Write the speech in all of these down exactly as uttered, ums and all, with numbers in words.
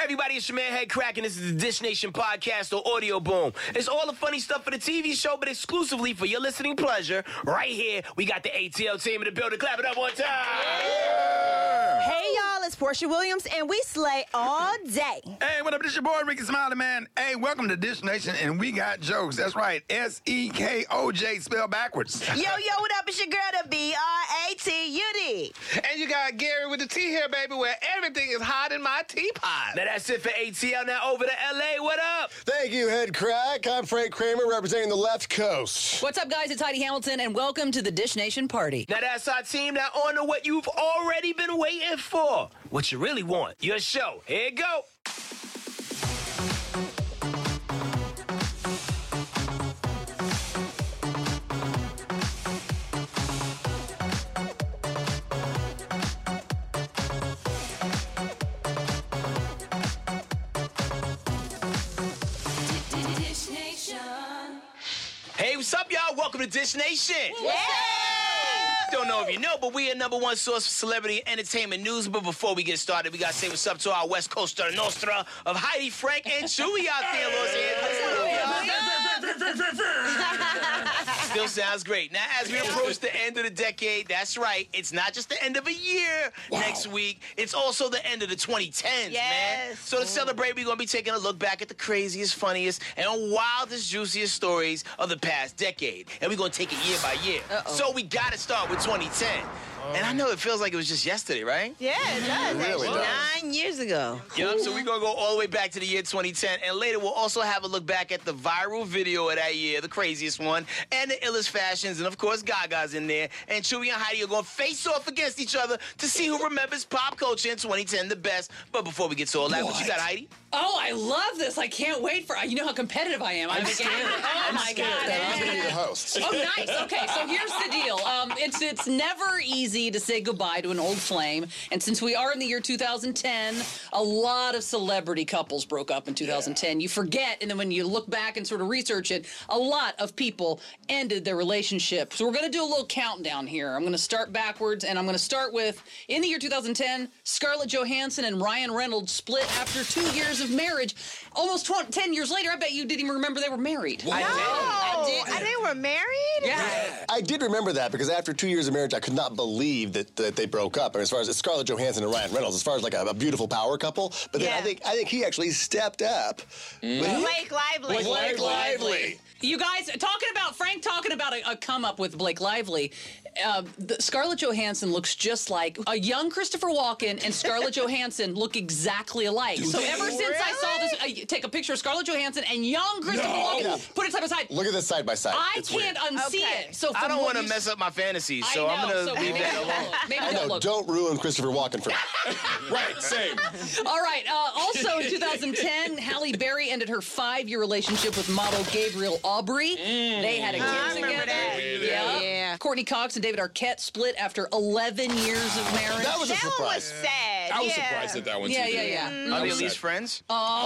everybody, it's your man Head Crack, and this is the Dish Nation podcast or Audio Boom. It's all the funny stuff for the T V show, but exclusively for your listening pleasure. Right here, we got the A T L team in the building. Clap it up one time. Yeah. Hey, y'all, it's Portia Williams, and we slay all day. Hey, what up? This your boy, Ricky Smiley, man. Hey, welcome to Dish Nation, and we got jokes. That's right, S E K O J, spelled backwards. Yo, yo, what up? It's your girl, the B R A T U D. And you got Gary with the T here, baby, where everything is hot in my teapot. Now that's it for A T L. Now over to L A. What up? Thank you, Head Crack. I'm Frank Kramer, representing the left coast. What's up, guys? It's Heidi Hamilton, and welcome to the Dish Nation party. Now that's our team. Now on to what you've already been waiting for. What you really want. Your show. Here you go. Hey, what's up, y'all? Welcome to Dish Nation. Yeah! Don't know if you know, but we are number one source for celebrity entertainment news. But before we get started, we got to say what's up to our West Coaster Nostra of Heidi, Frank, and Chewy out there in Los Angeles. Still sounds great. Now, as we approach the end of the decade, that's right, it's not just the end of a year wow. next week. It's also the end of the twenty tens, yes. man. So to celebrate, we're going to be taking a look back at the craziest, funniest, and wildest, juiciest stories of the past decade. And we're going to take it year by year. Uh-oh. So we got to start with twenty ten. And I know it feels like it was just yesterday, right? Yeah, it does. It really does. Nine years ago. Yep, so we're going to go all the way back to the year twenty ten. And later, we'll also have a look back at the viral video of that year, the craziest one, and the illest fashions. And, of course, Gaga's in there. And Chewy and Heidi are going to face off against each other to see who remembers pop culture in twenty ten the best. But before we get to all that, what, what you got, Heidi? Oh, I love this. I can't wait for... You know how competitive I am. I'm scared. Oh, my God. I'm going to be the host. Oh, nice. Okay, so here's the deal. Um, it's it's never easy to say goodbye to an old flame. And since we are in the year two thousand ten, a lot of celebrity couples broke up in two thousand ten. Yeah. You forget, and then when you look back and sort of research it, a lot of people ended their relationship. So we're going to do a little countdown here. I'm going to start backwards, and I'm going to start with, in the year two thousand ten, Scarlett Johansson and Ryan Reynolds split after two years of marriage. Almost twenty, ten years later, I bet you didn't even remember they were married. No, I did. And they were married? Yeah. yeah. I did remember that because after two years of marriage, I could not believe that, that they broke up. I mean, as far as Scarlett Johansson and Ryan Reynolds, as far as like a, a beautiful power couple, but then yeah. I think I think he actually stepped up. Mm. Blake Lively. Blake, Blake Lively. You guys, talking about, Frank talking about a, a come up with Blake Lively, uh, the, Scarlett Johansson looks just like a young Christopher Walken, and Scarlett Johansson look exactly alike. Do so they? ever since I saw this, uh, take a picture of Scarlett Johansson and young Christopher No. Walken, Yeah. put it side by side. Look at this side by side. I It's can't weird. unsee Okay. it. So I don't want to you, mess up my fantasies, so I I'm know, going to so leave maybe that don't alone. look. Maybe I don't know, look. don't ruin Christopher Walken for me. Right, same. All right. Uh, also, in two thousand ten, Halle Berry ended her five-year relationship with model Gabriel Aubry. Mm. They had a kid I together. remember that. Yeah. Yeah. Courtney Cox and David Arquette split after eleven years of marriage. That was a That one surprise. was sad. I was yeah. surprised at that one, yeah, too. yeah, yeah. Mm. Are they at least friends?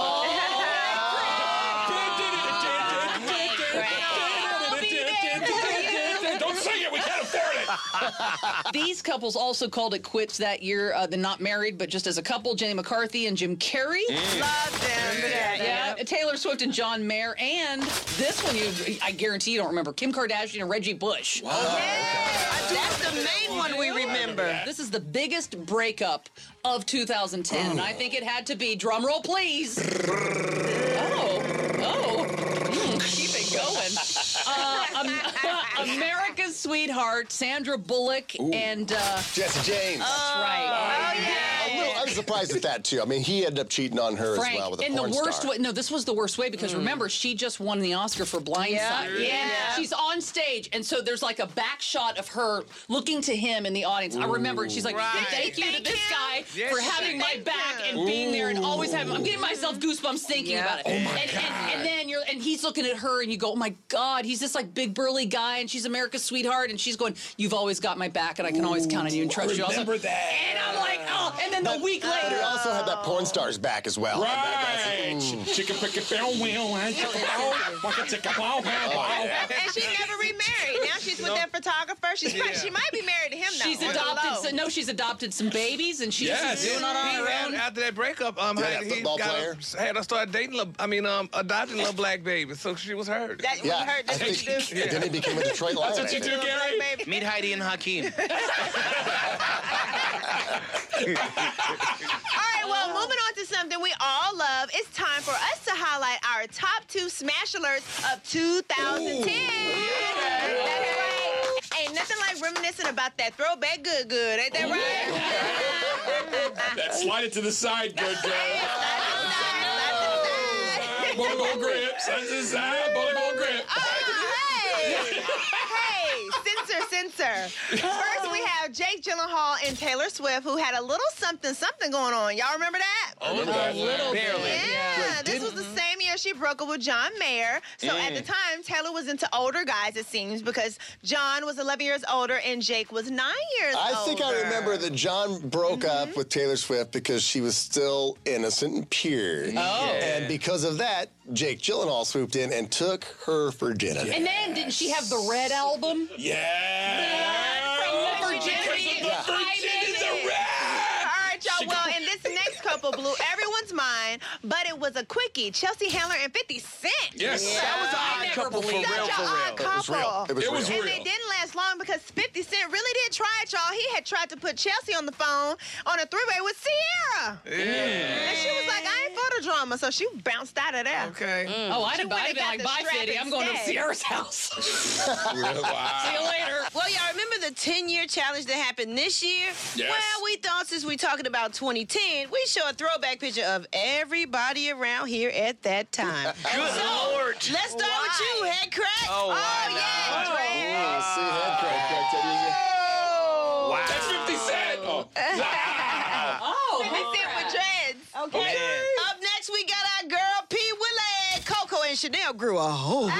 Don't sing it. We can't afford it. These couples also called it quits that year. Uh, they're not married, but just as a couple, Jenny McCarthy and Jim Carrey. Love them. Yeah, Yeah, Taylor Swift and John Mayer, and this one you, I guarantee you don't remember, Kim Kardashian and Reggie Bush. Yeah. That's the main one we remember. This is the biggest breakup of two thousand ten, and I think it had to be, drum roll please. oh, oh, mm, keep it going. Uh, um, America's sweetheart, Sandra Bullock, Ooh. and uh, Jesse James. That's right. Oh, yeah. A little, I was surprised at that too. I mean, he ended up cheating on her Frank, as well with a in porn the worst star. way. No, this was the worst way because mm. remember, she just won the Oscar for Blindside. Yeah. Yeah. She's on stage, and so there's like a back shot of her looking to him in the audience. Ooh. I remember it. She's like, right. "Thank you Thank to this you. guy Yes, for having my thank back you. and being there and always having." I'm getting myself goosebumps thinking Yeah. about it. Oh my and, God. And, and then you're and he's looking at her, and you go, "Oh my God, he's this like big burly guy, and she's America's sweetheart," and she's going, "You've always got my back, and I can always count on you and trust you." Also, Remember that. and I'm like, Oh, and then the week But he later. also had that porn star's back as well. Right. Chicken picket bell wheel and chicken bow. Waka chicka bow bow bow. And she never remarried. Now she's with that photographer. She's probably, she might be married to him now. She's on the adopted. low. So, no, she's adopted some babies, and she's Yes. just doing it on He her had- own. After that breakup, um, Yeah, had, that he football got player. A, had to start dating. Little, I mean, um, adopting little black babies. So she was hurt. That Yeah, was her. That's I what think, you do. then he became a Detroit Lion. That's what you do, Gary? Baby. Meet Heidi and Hakeem. All right, well, moving on to something we all love. It's time for us to highlight our top two smash alerts of two thousand ten. That's right. Ain't nothing like reminiscing about that throwback good good. Ain't that right? That slide it to the side, good girl. Hey, Bullet grip. Side to the side. Bullet grip. hey, censor, censor. First, we have Jake Gyllenhaal and Taylor Swift, who had a little something, something going on. Y'all remember that? I remember that. little bit. Barely. Yeah, this was the same year she broke up with John Mayer. So at the time, Taylor was into older guys, it seems, because John was eleven years older and Jake was nine years I older. think I remember that John broke up with Taylor Swift because she was still innocent and pure. Oh. And because of that, Jake Gyllenhaal swooped in and took her virginity. And then, didn't she have the Red album? Yeah. From the virginity. Because of the virginity, the red. All right, y'all. Well, and this next couple blew everyone's mind, but it was a quickie. Chelsea Handler and fifty Cent. Yes. That was an I odd never couple for believed real, Such for an odd real. It was real. couple. It was It real. was And real. it didn't last long because fifty Cent really did try it, y'all. He had tried to put Chelsea on the phone on a three-way with Sierra. And she was like, I ain't for the drama, so she bounced out of there. Okay. Oh, I'd have would've I'd been got like, the bye, strap Fitty. I'm going to instead." Sierra's house. See Wow. you later. Well, y'all remember the ten-year challenge that happened this year? Yes. Well, we thought since we talking about twenty ten, we show a throwback picture of everybody around here at that time. Good Lord. Let's start with you, Head Crack. Oh, wow. Oh, yeah, Oh, Dre. see, head crack, crack, that Wow. That's fifty Cent. Oh. Oh, fifty Cent with dreads. Okay. Yeah. Up next, we got our girl P. Willie. Coco and Chanel grew a whole.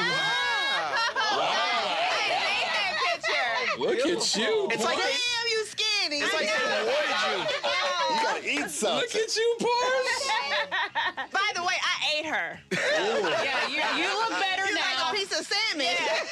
I seen that picture. Look at you. It's like they, Damn, you skinny. it's like they rewarded you. is. You gotta eat Look something. at you, Pars. By the way, I ate her. yeah, you, you look better You now. like a piece of salmon.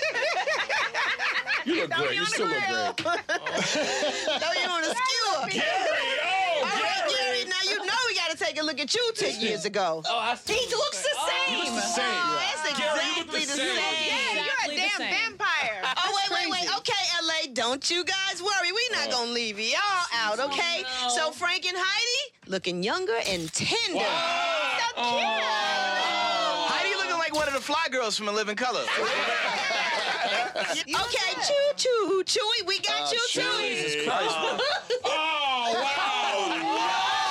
You look great. You still look great. Throw you on a skewer. Gary, All oh, right, Gary. Gary, now you know we got to take a look at you ten years ago. Oh, I he looks the same. You look the same. That's Gary, you look exactly the the same. same. Yeah, Exactly you're the a damn same. vampire. Oh, wait, wait, Crazy. wait. Okay, L A, don't you guys worry. We're not going to leave y'all out, okay? no. So Frank and Heidi looking younger and tender. So cute. Heidi looking like one of the fly girls from A Living Color. Okay, choo choo, Chewy, we got you, Chewy. Jesus Christ. Oh, wow.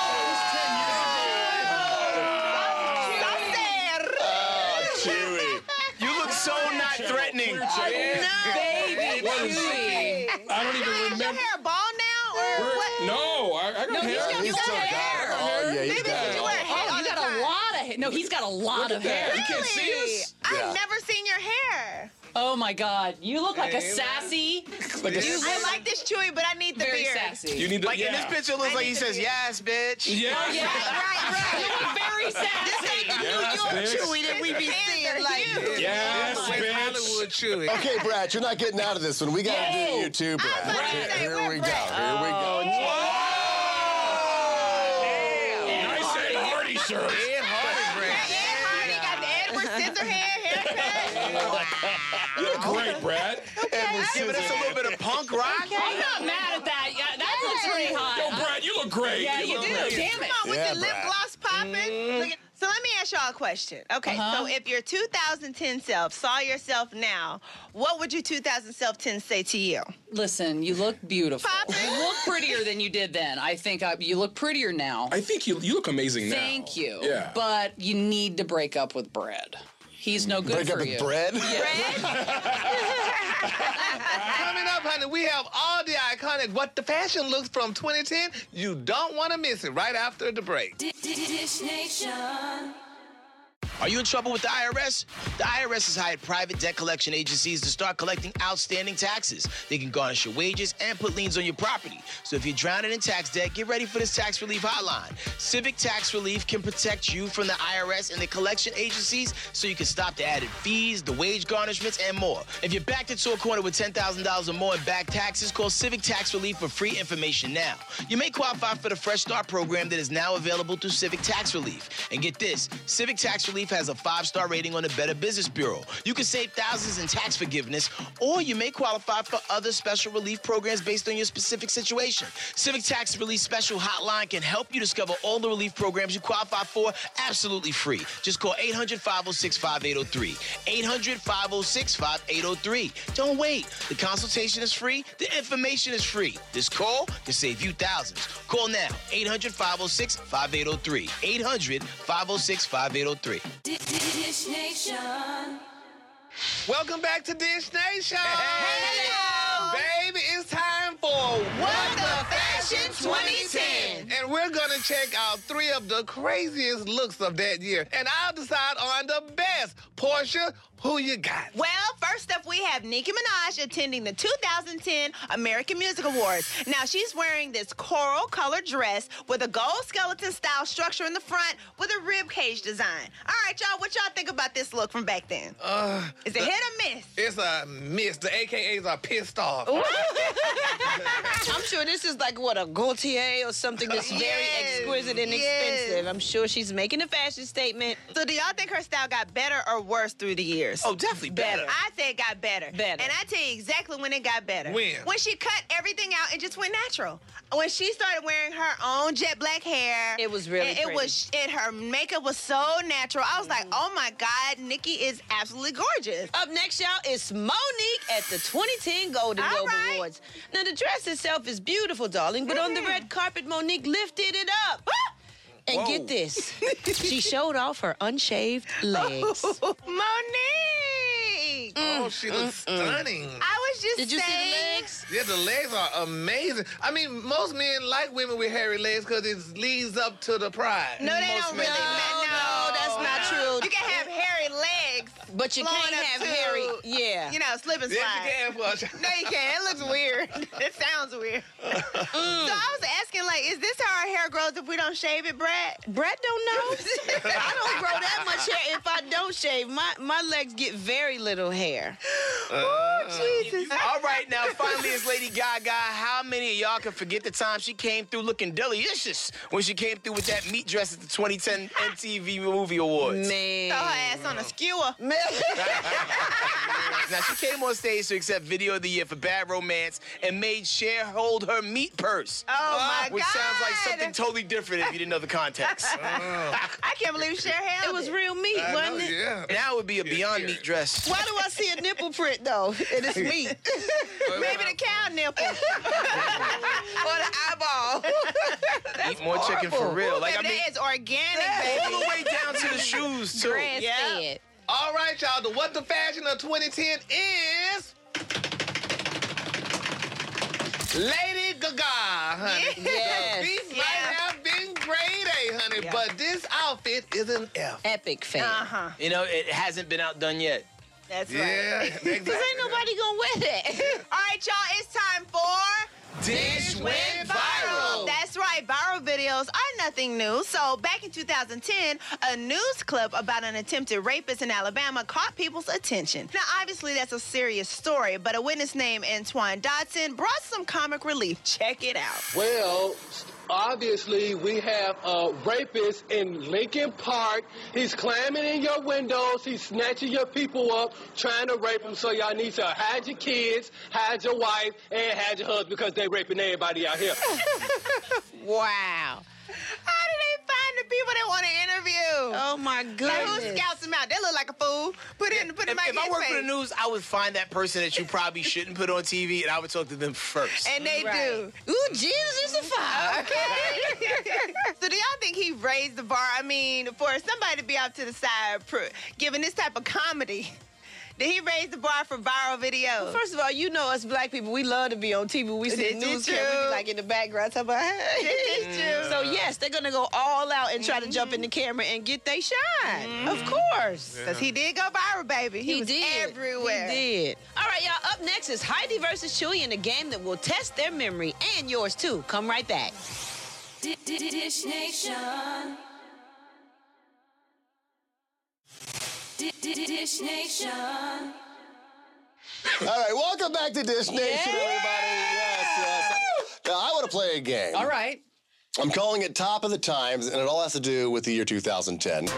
Chewy. You look so not threatening. Baby, What is- Chewy. I don't even Is your remember. hair bald now, or Where- what? No, I, I got No, he's hair. got- He's got still got hair. it. Oh, yeah, he's Maybe got because it. you wear hair Oh, all you the got time. a lot of hair. No, he's got a lot Look of at that. hair. You can't see Really? us. I've Yeah. never seen your hair. Oh my God, you look like a Hey, sassy, Like a, I like this Chewy, but I need the very beard. sassy. you need to, Like yeah. in this picture, it looks I like he need to says, be- yes, bitch. Yeah. Oh yeah, Right, right. you look very sassy. New Yes, York bitch. Chewy that we be seeing like this. Yes, Like bitch. Hollywood Chewy. Okay, Brad, you're not getting out of this one. We gotta do No. you too, Brad. about to Here, say, here where we go. Brad? Here we go. Nice and hearty shirt. Ed Hardy brand. Ed Hardy got the Edward Scissorhands haircut. You look great, Brad. Yeah, but that's a little bit of punk rock. I'm not mad at that. Yeah, that looks pretty Yo, hot. Brad, you look great. Yeah, you look do. great. Damn it. Come on, with Yeah, the lip Brad. gloss popping. Look at, so let me ask y'all a question. Okay, Uh-huh. so if your two thousand ten self saw yourself now, what would your two thousand ten say to you? Listen, you look beautiful. Poppin'. You look prettier than you did then. I think I, you look prettier now. I think you you look amazing now. Thank you. Yeah. But you need to break up with Brad. He's no good Break for up with you. bread? Coming up, honey, we have all the iconic What the Fashion looks from twenty ten. You don't want to miss it right after the break. Dish Nation. Are you in trouble with the I R S? The I R S has hired private debt collection agencies to start collecting outstanding taxes. They can garnish your wages and put liens on your property. So if you're drowning in tax debt, get ready for this tax relief hotline. Civic Tax Relief can protect you from the I R S and the collection agencies so you can stop the added fees, the wage garnishments, and more. If you're backed into a corner with ten thousand dollars or more in back taxes, call Civic Tax Relief for free information now. You may qualify for the Fresh Start program that is now available through Civic Tax Relief. And get this, Civic Tax Relief has a five-star rating on the Better Business Bureau. You can save thousands in tax forgiveness, or you may qualify for other special relief programs based on your specific situation. Civic Tax Relief Special Hotline can help you discover all the relief programs you qualify for absolutely free. Just call eight hundred, five oh six, five eight oh three. eight hundred, five oh six, five eight oh three. Don't wait. The consultation is free. The information is free. This call can save you thousands. Call now. eight hundred, five oh six, five eight oh three. eight hundred, five oh six, five eight oh three. Dish Nation. Welcome back to Dish Nation. Hello. Baby, it's time for What the Fashion twenty ten. And we're going to check out three of the craziest looks of that year. And I'll decide on the best. Portia, who you got? Well, first up, we have Nicki Minaj attending the two thousand ten American Music Awards. Now, she's wearing this coral-colored dress with a gold skeleton-style structure in the front with a rib cage design. All right, y'all, what y'all think about this look from back then? Uh, Is it the, hit or miss? It's a miss. The A K As are pissed off. I'm sure this is like, what, a Gaultier or something that's very Yes, exquisite and yes. expensive. I'm sure she's making a fashion statement. So do y'all think her style got better or worse through the years? Oh, definitely better. I say it got better. Better. And I tell you exactly when it got better. When? When she cut everything out and just went natural. When she started wearing her own jet black hair. It was really and it pretty. was and her makeup was so natural. I was like, oh my God, Nicki is absolutely gorgeous. Up next, y'all, is Monique at the twenty ten Golden All Globe right. Awards. Now, the dress itself is beautiful, darling, but on the Mm. red carpet, Monique lifted it up. And Whoa. get this, she showed off her unshaved legs. Monique! Oh, she looks stunning. I was just Did you see saying. the legs? Yeah, the legs are amazing. I mean, most men like women with hairy legs because it leads up to the pride. No, they Most don't men really. No, man, no, that's not true. You can have hairy legs, But you Blowing can't up have to- hairy. Yeah. you know, slip and Yes, slide. you can, Portia. No, you can't. It looks weird. It sounds weird. So I was asking, like, is this how our hair grows if we don't shave it, Brad? Brett don't know. I don't grow that much hair if I don't shave. My my legs get very little hair. Oh, Jesus. All right, now finally it's Lady Gaga. How many of y'all can forget the time she came through looking delicious when she came through with that meat dress at the twenty ten M T V Movie Awards? Man. Throw her ass on a skewer. Now she came on stage to accept Video of the Year for Bad Romance and made Cher hold her meat purse. Oh, my Which God. sounds like something totally different if you didn't know the context. I can't believe Cher held It was real meat, I wasn't know, it? yeah. Now would be a Beyond Meat dress. Why do I see a nipple print though? And it's meat. Maybe the cow nipple. or the eyeball. Eat more chicken for real. Like I Baby, mean, that is organic, all baby. the way down to the shoes too. Grass Yeah. fed. All right, y'all. The What the Fashion of twenty ten is Lady Gaga, honey. Yes. The beat might Yeah. have been grade A, honey, Yeah. but this outfit is an F. Epic fan. Uh-huh. You know, it hasn't been outdone yet. That's Yeah, right. exactly. Cause ain't nobody gonna wear that. All right, y'all, it's time for... Dish went viral. That's right, viral videos are nothing new. So back in two thousand ten, a news clip about an attempted rapist in Alabama caught people's attention. Now, obviously, that's a serious story, but a witness named Antoine Dodson brought some comic relief. Check it out. Well, obviously, we have a rapist in Lincoln Park. He's climbing in your windows. He's snatching your people up, trying to rape them. So y'all need to hide your kids, hide your wife, and hide your husband because they raping everybody out here. Wow. How do they find the people they want to interview? Oh my Like, goodness. who scouts them out? They look like a fool. Put in, put in If, my if I worked for the face. news, I would find that person that you probably shouldn't put on T V, and I would talk to them first. And they do. Ooh, Jesus is a fire. Okay. So do y'all think he raised the bar? I mean, for somebody to be out to the side, pr- giving this type of comedy, Did he raise the bar for viral videos? First of all, you know us black people, we love to be on T V. We see the Isn't it news camera, we true? be like in the background talking about, hey. It's true. So yes, they're gonna go all out and try to jump in the camera and get they shine. Of course. Because he did go viral, baby. He, He was did. everywhere. He did. All right, y'all. Up next is Heidi versus Chewy in a game that will test their memory and yours too. Come right back. Dish Nation. Dish Nation. All right, welcome back to Dish Nation, everybody. Yes, yes. Now, I want to play a game. All right. I'm calling it Top of the Times, and it all has to do with the year two thousand ten.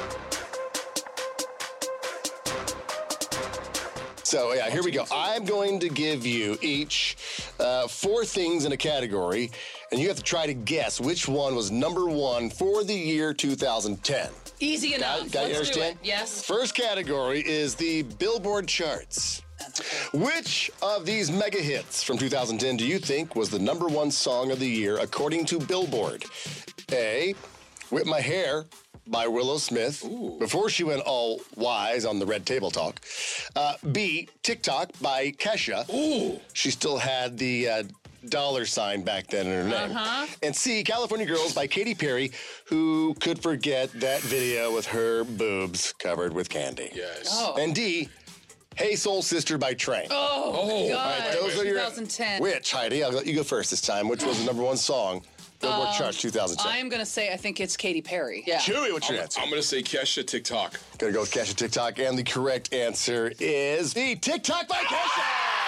So, yeah, here we go. I'm going to give you each uh, four things in a category, and you have to try to guess which one was number one for the year two thousand ten. Easy enough. Got, got you Let's do understand? it. Yes. First category is the Billboard charts. Which of these mega hits from two thousand ten do you think was the number one song of the year according to Billboard? A, Whip My Hair by Willow Smith, before she went all wise on the Red Table Talk. Uh, B, TikTok by Kesha. Ooh. She still had the uh, dollar sign back then in her name. Uh-huh. And C, California Girls by Katy Perry, who could forget that video with her boobs covered with candy. Yes. Oh. And D, Hey Soul Sister by Train. Oh, Oh. God. All right, those are your. twenty ten. Which, Heidi? I'll let you go first this time. Which was the number one song? Billboard charts two thousand ten. I'm going to say I think it's Katy Perry. Yeah. Chewy, what's your answer? I'm gonna say Kesha TikTok. Gonna go with Kesha TikTok, and the correct answer is the TikTok by Kesha.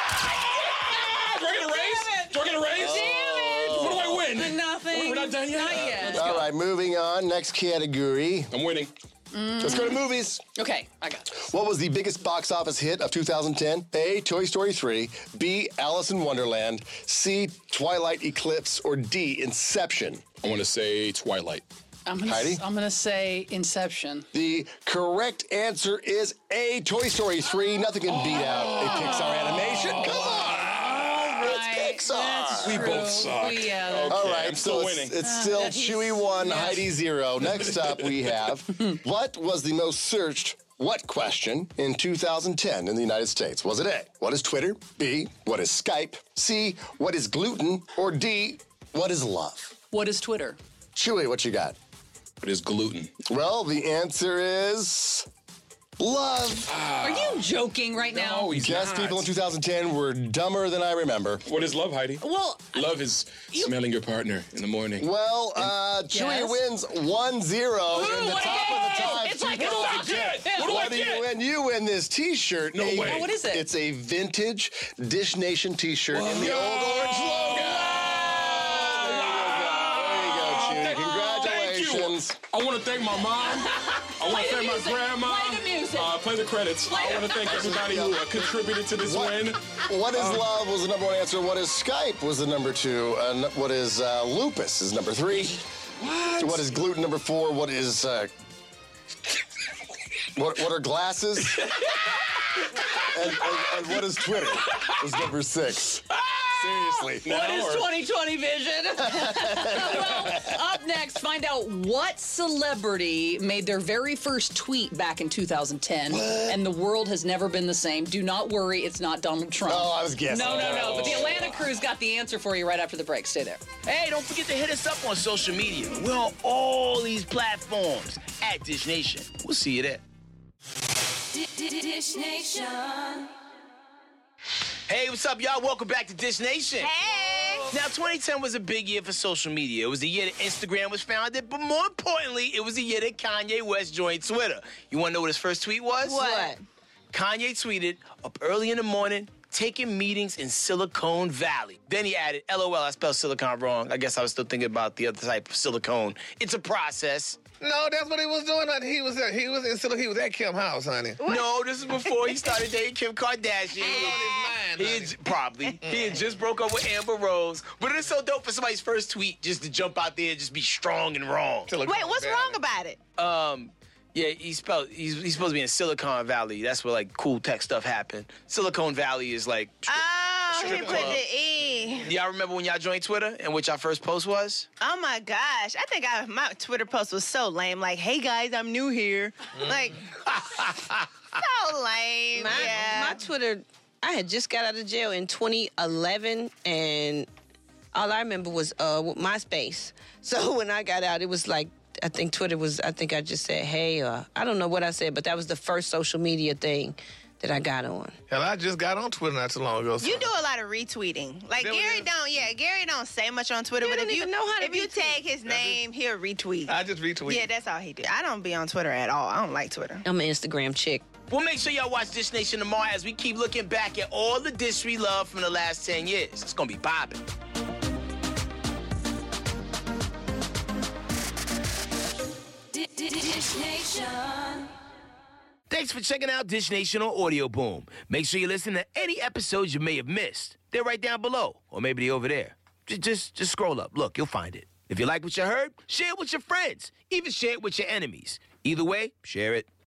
Ah, do I get a raise? Do I get a raise? Damn What do I win? Nothing. We're not done yet? Not yet. All right, moving on. Next category. I'm winning. Let's go to movies. Okay, I got this. What was the biggest box office hit of two thousand ten? A, Toy Story three, B, Alice in Wonderland, C, Twilight Eclipse, or D, Inception? I want to say Twilight. I'm gonna, Heidi? I'm gonna say Inception. The correct answer is A, Toy Story three. Nothing can beat out a Pixar animation. Come on! It's Pixar. That's We true. both sucked. We, uh, Okay, All right, I'm so still it's, winning. it's still Uh, he's- Chewy one, yeah. Heidi zero. Next up, we have what was the most searched what question in two thousand ten in the United States? Was it A, what is Twitter? B, what is Skype? C, what is gluten? Or D, what is love? What is Twitter? Chewy, what you got? It is gluten. Well, the answer is love. Are you joking right now? No, he's Guess not. people in two thousand ten were dumber than I remember. What is love, Heidi? Well, Love is smelling your partner in the morning. Well, uh, Chewy Yes. wins one zero in the what top a of the game! time. It's like What do I get? What do I What do you get? win? You win this T-shirt. No A- way. what is it? It's a vintage Dish Nation T-shirt in the Yo! old orange logo. There you go, Chewy. Thank you. Congratulations. I want to thank my mom. I want to the thank my music. grandma. Play the music. Uh, play the credits. Play I want to thank everybody who uh, contributed to this What, win. what is love was the number one answer. What is Skype was the number two. And what is uh, lupus is number three. What? What is gluten number four? What is uh, what? What are glasses? and, and, and what is Twitter? Was number six. Seriously. What Now is or- twenty twenty vision? Well, up next, find out what celebrity made their very first tweet back in two thousand ten, and the world has never been the same. Do not worry, it's not Donald Trump. Oh, I was guessing. No, no, no. But the Atlanta crew's got the answer for you right after the break. Stay there. Hey, don't forget to hit us up on social media. We're on all these platforms at Dish Nation. We'll see you there. Dish Nation. Hey, what's up, y'all? Welcome back to Dish Nation. Hey! Now, twenty ten was a big year for social media. It was the year that Instagram was founded, but more importantly, it was the year that Kanye West joined Twitter. You want to know what his first tweet was? What? Kanye tweeted, up early in the morning, taking meetings in Silicon Valley. Then he added, L O L, I spelled silicon wrong. I guess I was still thinking about the other type of silicone. It's a process. No, that's what he was doing. He was at, he was in Silicon. He was at Kim House, honey. No, this is before he started dating Kim Kardashian. He was on his mind, He honey. had, probably. He had just broke up with Amber Rose. But it's so dope for somebody's first tweet just to jump out there and just be strong and wrong. Silicon Wait, what's Valley. wrong about it? Um, yeah, he spelled, he's, he's supposed to be in Silicon Valley. That's where, like, cool tech stuff happened. Silicon Valley is, like, stri- Oh, he strip put club. the E. Y'all remember when y'all joined Twitter and what y'all first post was? Oh my gosh. I think I, my Twitter post was so lame. Like, hey guys, I'm new here. Like, so lame. My, yeah. my Twitter, I had just got out of jail in twenty eleven, and all I remember was uh, MySpace. So when I got out, it was like, I think Twitter was, I think I just said, hey, uh, I don't know what I said, but that was the first social media thing that I got on. Hell, I just got on Twitter not too long ago. So. You do a lot of retweeting. Like Really? Gary don't, yeah, Gary don't say much on Twitter, You but don't if you even know how to if you retweet. tag his name, he'll retweet. I just retweet. Yeah, that's all he do. I don't be on Twitter at all. I don't like Twitter. I'm an Instagram chick. Well, make sure y'all watch Dish Nation tomorrow as we keep looking back at all the dish we love from the last ten years. It's gonna be popping. Dish Nation. Thanks for checking out Dish Nation on Audio Boom. Make sure you listen to any episodes you may have missed. They're right down below, or maybe they're over there. Just, just, just scroll up. Look, you'll find it. If you like what you heard, share it with your friends. Even share it with your enemies. Either way, share it.